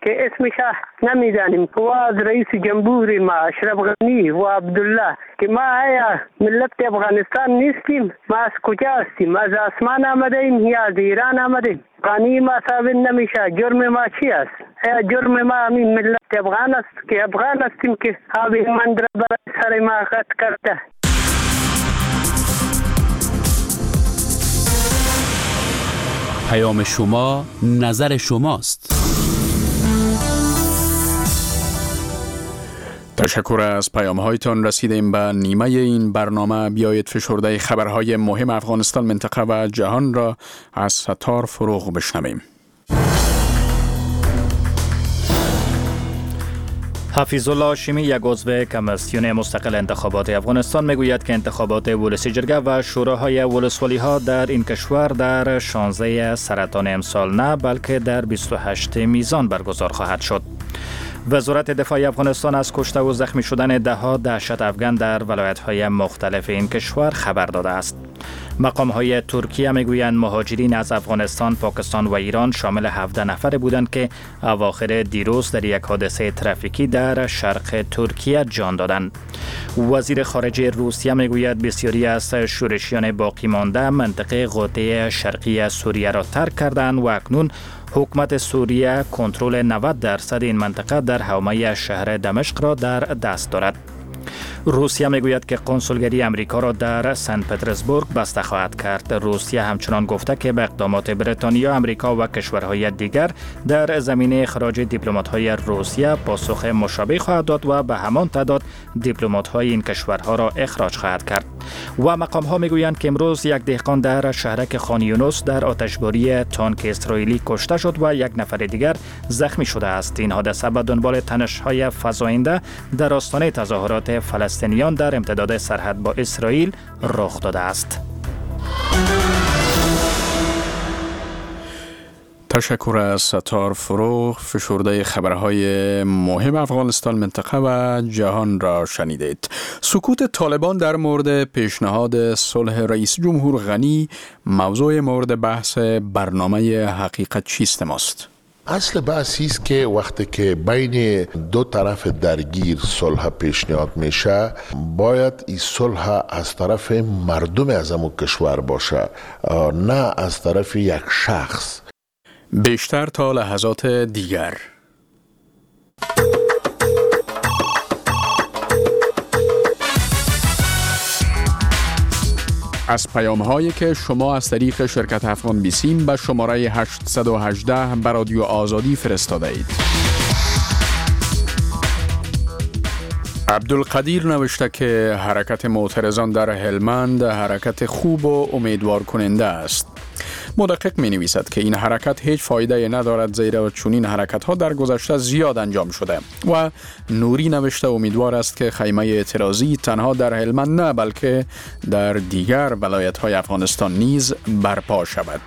که اسمش نمیدانیم و از رئیس جمهور ما اشرف غنی و عبدالله که ما آیا ملت افغانستان نیستیم؟ ما از کجا هستیم؟ از آسمان آمدیم یا از ایران آمدیم؟ غنی ما ثابت نمیشه. جرم ما چی است؟ جرم ما همین ملت افغان است که افغان هستیم که آب ایمان را برای سر ما قطع کرده. پیام شما نظر شماست. تشکر از پیام هایتان. رسیدیم به نیمه این برنامه. بیایید فشرده خبرهای مهم افغانستان، منطقه و جهان را از ستار فروغ بشنویم. حفیظالله هاشمی، یک عضو کمیسیون مستقل انتخابات افغانستان، میگوید که انتخابات ولسی جرگه و شوراهای ولسوالی ها در این کشور در 16 سرطان امسال نه بلکه در 28 میزان برگزار خواهد شد. وزارت دفاع افغانستان از کشته و زخمی شدن دهها دهشت افغان در ولایت‌های مختلف این کشور خبر داده است. مقام‌های ترکیه میگویند مهاجرین از افغانستان، پاکستان و ایران شامل 17 نفر بودند که اواخر دیروز در یک حادثه ترافیکی در شرق ترکیه جان دادند. وزیر خارجه روسیه میگوید بسیاری از شورشیان باقی مانده منطقه غوطه شرقی سوریه را ترک کردند و اکنون حکومت سوریه کنترل 90% این منطقه در حومه شهر دمشق را در دست دارد. روسیه میگوید که کنسولگری امریکا را در سن پترزبورگ بسته خواهد کرد. روسیه همچنان گفته که به اقدامات بریتانیا، امریکا و کشورهای دیگر در زمینه اخراج دیپلمات‌های روسیه پاسخ مشابه خواهد داد و به همان تعداد دیپلمات‌های این کشورها را اخراج خواهد کرد. و مقام‌ها میگویند که امروز یک دهقان در شهرک خان یونس در آتشباری تانک اسرائیلی کشته شد و یک نفر دیگر زخمی شده است. این حادثه به دنبال تنش‌های فزاینده در آستانه تظاهرات فلسطینیان در امتداد سرحد با اسرائیل رخ داده است. تشکر از ستار فروغ. فشرده خبرهای مهم افغانستان، منطقه و جهان را شنیدید. سکوت طالبان در مورد پیشنهاد صلح رئیس جمهور غنی موضوع مورد بحث برنامه حقیقت چیست ماست. اصل بحثی است که وقتی که بین دو طرف درگیر صلح پیشنهاد میشه، باید این صلح از طرف مردم از همون کشور باشه، نه از طرف یک شخص. بیشتر تا لحظات دیگر. از پیام هایی که شما از طریق شرکت افغان بیسیم به شماره 818 به رادیو آزادی فرستاده اید. عبدالقدیر نوشته که حرکت معترضان در هلمند حرکت خوب و امیدوار کننده است. مدقق می نویسد که این حرکت هیچ فایده ندارد، زیرا چنین حرکت ها در گذشته زیاد انجام شده. و نوری نوشته امیدوار است که خیمه اعتراضی تنها در هلمند نه بلکه در دیگر ولایت های افغانستان نیز برپا شود.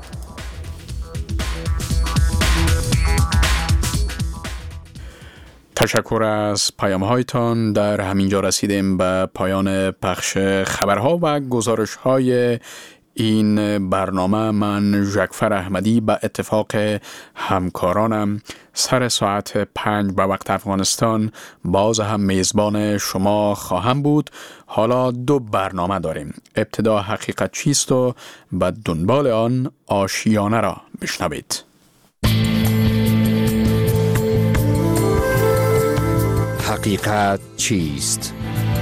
تشکر از پیام هایتان. در همینجا رسیدیم به پایان پخش خبرها و گزارش های این برنامه. من ژکفر احمدی به اتفاق همکارانم سر ساعت 5 به وقت افغانستان باز هم میزبان شما خواهم بود. حالا دو برنامه داریم. ابتدا حقیقت چیست و به دنبال آن آشیانه را بشنوید. حقیقت چیست؟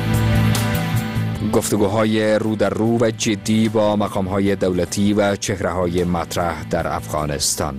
گفتگوهای رو در رو و جدی با مقام‌های دولتی و چهره‌های مطرح در افغانستان.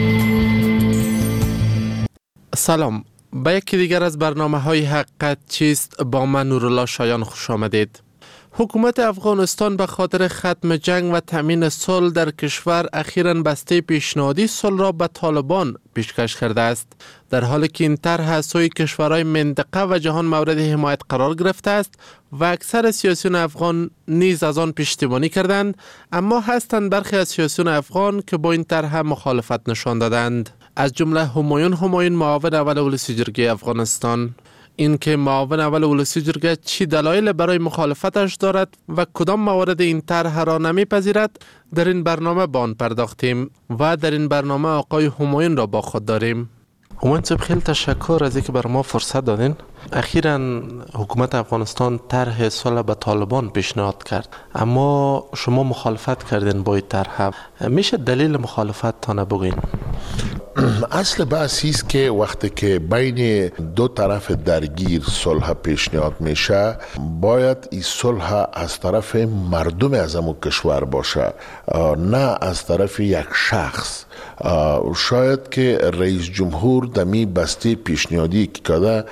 سلام، به یکی دیگر از برنامه‌های حقیقت چیست با من نورالله شایان خوش آمدید. حکومت افغانستان به خاطر ختم جنگ و تامین صلح در کشور اخیراً بسته پیشنهادی صلح را به طالبان پیشکش کرده است، در حالی که این طرح از سوی کشورهای منطقه و جهان مورد حمایت قرار گرفته است و اکثر سیاسیون افغان نیز از آن پشتیبانی کردند، اما هستند برخی از سیاسیون افغان که با این طرح مخالفت نشان دادند، از جمله همایون معاون اول ولسی جرگه افغانستان. این که معاون اول ولسی جرگه چی دلایل برای مخالفتش دارد و کدام موارد این طرح را نمیپذیرد، در این برنامه به آن پرداختیم و در این برنامه آقای همایون را با خود داریم. همایون صاحب خیلی تشکر از اینکه بر ما فرصت دادین. اخیراً حکومت افغانستان طرح صلح به طالبان پیشنهاد کرد، اما شما مخالفت کردین با این طرح. میشه دلیل مخالفت تان بگین؟ اصل بحث است که وقتی که بین دو طرف درگیر صلح پیشنهاد میشه، باید این صلح از طرف مردم از همون کشور باشه، نه از طرف یک شخص. شاید که رئیس جمهور دمی بسته پیشنهادی که کرده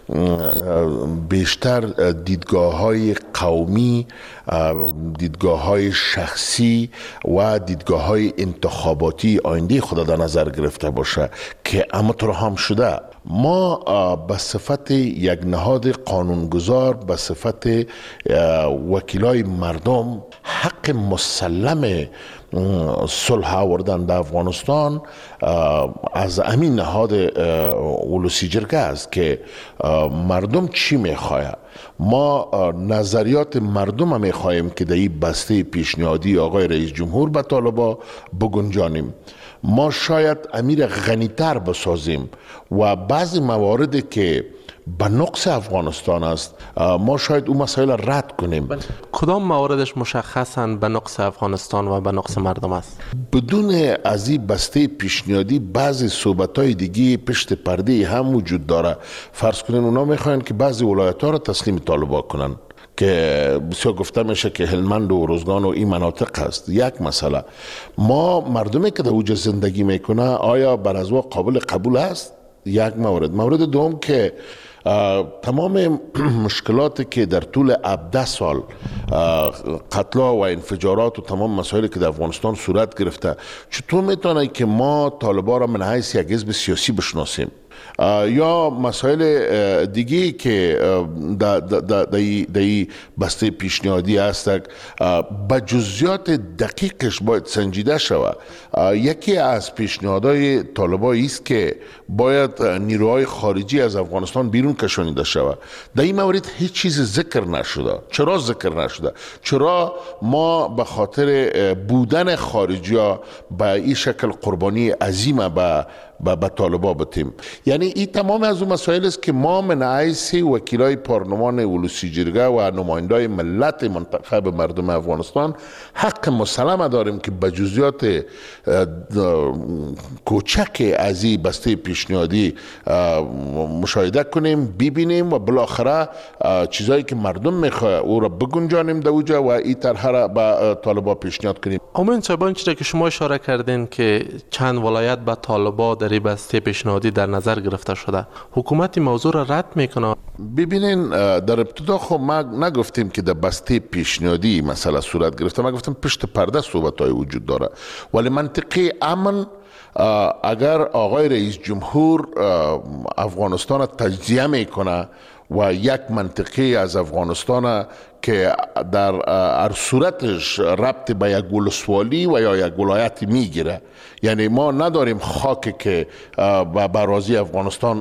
بیشتر دیدگاه های قومی، دیدگاه های شخصی و دیدگاه های انتخاباتی آینده خود در نظر گرفته باشه که همونطور هم شده. ما به صفت یک نهاد قانونگذار، به صفت وکیلای مردم، حق مسلم صلح آوردن در افغانستان از همین نهاد ولسی جرگه است که مردم چی میخواه. ما نظریات مردم هم میخواهیم که در این بسته پیشنهادی آقای رئیس جمهور به طالبا بگنجانیم. ما شاید امیر غنیتر بسازیم و بعضی مواردی که به نقص افغانستان است ما شاید اون مسائل رد کنیم. کدام مواردش مشخصاً به نقص افغانستان و به نقص مردم است؟ بدون از این بسته پیشنهادی بعضی صحبت‌های دیگه پشت پرده هم وجود داره. فرض کنین اونا میخواین که بعضی ولایت‌ها را تسلیم طالبان کنن که بسیار گفته میشه که هلمند و روزگان و این مناطق هست. یک مسئله، ما مردمی که در اوج زندگی میکنه آیا بر از قابل قبول است؟ یک مورد دوم که تمام مشکلاتی که در طول 17 سال قتل‌ها و انفجارات و تمام مسائلی که در افغانستان صورت گرفته، چطور میتونه که ما طالبان را من حیث یک حزب سیاسی بشناسیم؟ یا مسائل دیگه که در بسته پیشنهادی هست به جزئیات دقیقش باید سنجیده شود. یکی از پیشنهادهای طالبان است که باید نیروهای خارجی از افغانستان بیرون کشانیده شود. در این مورد هیچ چیز ذکر نشده. چرا ذکر نشده؟ چرا ما به خاطر بودن خارجی ها به این شکل قربانی عظیم به طالبان بتیم؟ یعنی این تمام از اون مسائل است که ما من حیث وکیلای پارلمان ولسی جرگه و نمایندای ملت منتخب مردم افغانستان حق مسلم داریم که به جزئیات کوچک از این بسته پیشنهادی مشاهده کنیم، ببینیم و بالاخره چیزایی که مردم میخواه او را بگنجانیم در اوجا و این طرح را به طالبان پیشنهاد کنیم. امین صاحب، چیزی که شما اشاره کردین که چند ولایت به طالبان در این بسته پیشنهادی در نظر گرفته شده، حکومت موضوع را رد میکنه؟ ببینین، در ابتدا خب ما نگفتیم که در بسته پیشنهادی مسئله صورت گرفته، ما گفتیم پشت پرده صحبت‌های وجود داره. ولی منطقه امن، اگر آقای رئیس جمهور افغانستان را تجزیه میکنه و یک منطقه از افغانستان که در هر صورتش ربط به یک ولسوالی و یا یک ولایت میگیره، یعنی ما نداریم خاک که به راضی افغانستان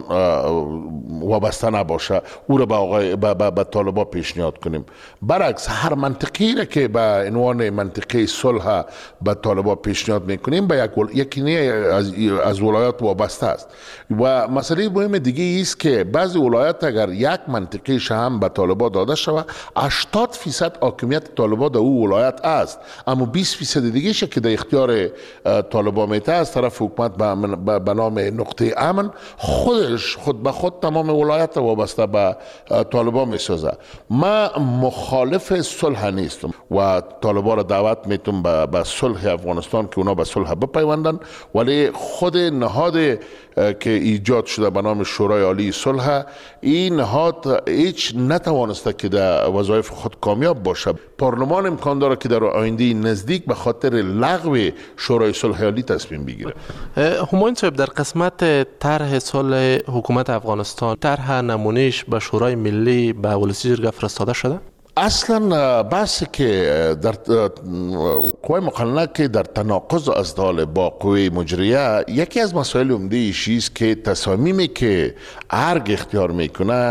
وابسته نباشه او را به طالبان پیشنهاد کنیم. برعکس هر منطقی را که به عنوان منطقه صلح به طالبان پیشنهاد میکنیم به یکی از ولایات وابسته است. و مسئله مهم دیگه است که بعضی ولایت اگر یک منطقه هم به طالبان داده شود، 80% حاکمیت طالبان در او ولایت است، اما 20% دیگه شه که در اختیار طالبان میته از طرف حکومت به نام نقطه امن خود به خود تمام ولایت وابسته به طالبان میسازه. ما مخالف صلح نیستم و طالبان را دعوت میتونم به صلح افغانستان که اونا به صلح بپیوندن، ولی خود نهاد که ایجاد شده به نام شورای عالی صلح، این نهاد هیچ نتوانسته که در وظایف خود کامیاب باشه. پارلمان امکان داره که در آینده نزدیک به خاطر لغو شورای صلح عالی تصمیم بگیره. همایون صاحب، در قسمت طرح صلح حکومت افغانستان، طرح نمونهش به شورای ملی به ولسی جرگه فرستاده شده؟ اصلا بحثی که در قوه مقننه که در تناقض است با قوه مجریه، یکی از مسائل عمده ایشی است که تصامیمی که ارگ اختیار میکنه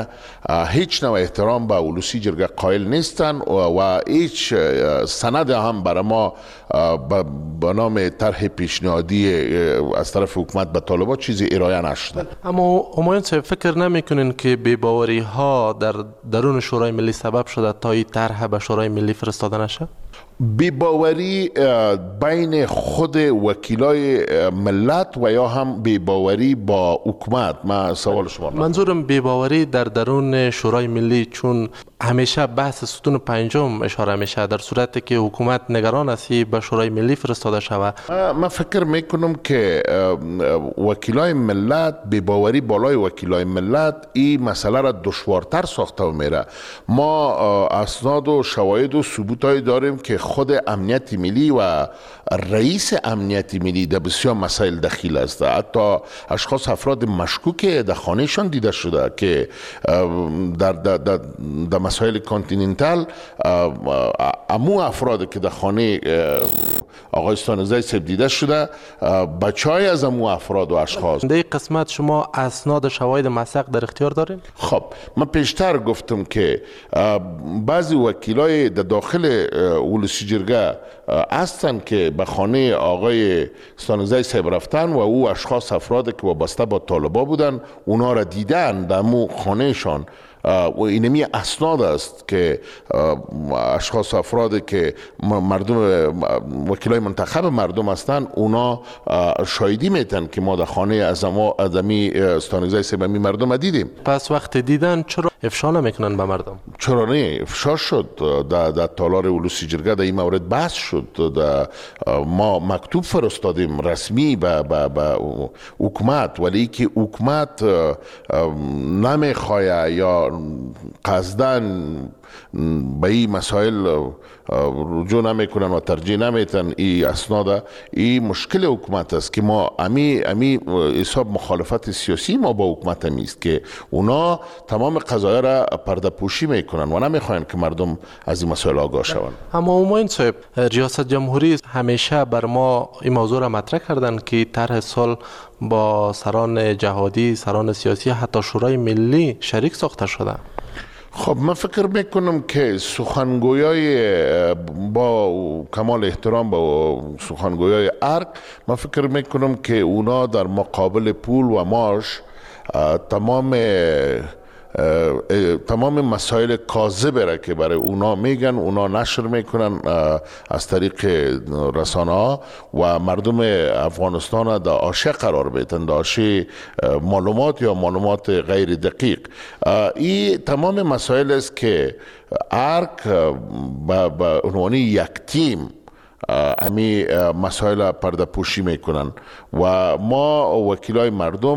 هیچ نوع احترام به ولسی جرگه قائل نیستن و هیچ سند هم برای ما به نام طرح پیشنهادی از طرف حکومت به طالبان چیزی ارائه نشده. اما همایون صاحب فکر نمیکنین که بی‌باوری ها در درون شورای ملی سبب شده تا این طرح به شورای ملی فرستاده نشه؟ بی‌باوری بین خود وکیلای ملت و یا هم بی‌باوری با حکومت؟ من سوال شما منظورم بی‌باوری در درون شورای ملی، چون همیشه بحث ستون پنجم اشاره میشه در صورتی که حکومت نگران است به شورای ملی فرستاده شود. من فکر میکنم که وکیلای ملت، بی‌باوری بالای وکیلای ملت این مسئله را دشوارتر ساخته میره. ما اسناد و شواهد و ثبوتایی داریم که خود امنیت ملی و رئیس امنیت ملی در بسیار مسائل دخیل است. حتی اشخاص افراد مشکوک در خانهشان دیده شده که در مسائل کانتیننتال امو افراد که در خانه آقای استانزی صاحب دیده شده بچهای از امو افراد و اشخاص. در این قسمت شما اسناد شواهد مسق در اختیار دارین؟ خب من پیشتر گفتم که بعضی وکیلای در داخل ولسی جرگه هستن که به خانه آقای استانزی صاحب رفتن و او اشخاص افراد که وابسته با طالبان بودن اونا را دیدن در مو خانهشان و اینمی اسناد است که اشخاص افراد که مردم وکیلای منتخب مردم هستند اونا شاهدی میتن که ما در خانه ازمی استانزی صاحب مردم دیدیم. پس وقت دیدن چرا افشا نمیکنن به مردم؟ چرا نه؟ افشا شد در تالار ولسی جرگه در این مورد بحث شد. ما مکتوب فرستادیم رسمی به حکومت، ولی که حکومت نمیخواه یا قصدن به این مسائل رجوع نمیکنن و ترجیح نمیتن این اسناد. این مشکل حکومت است که ما امی حساب مخالفت سیاسی ما با حکومت است که اونا تمام قضایا را پرده پوشی میکنن و نمیخواین که مردم از این مسائل آگاه شوند. اما همایون صاحب ریاست جمهوری همیشه بر ما این موضوع را مطرح کردن که طرح صلح با سران جهادی، سران سیاسی، حتی شورای ملی شریک ساخته شده. خب من فکر میکنم که سخنگویای با کمال احترام با سخنگویای ارگ، من فکر میکنم که اونا در مقابل پول و معاش تمام مسائل کاذب را که برای اونا میگن اونا نشر میکنن از طریق رسانه ها و مردم افغانستان را در آشه قرار میدن، در آشه معلومات یا معلومات غیر دقیق. این تمام مسائل است که ارگ به عنوان یک تیم امی مسائل پرده پوشی میکنن و ما وکیلای مردم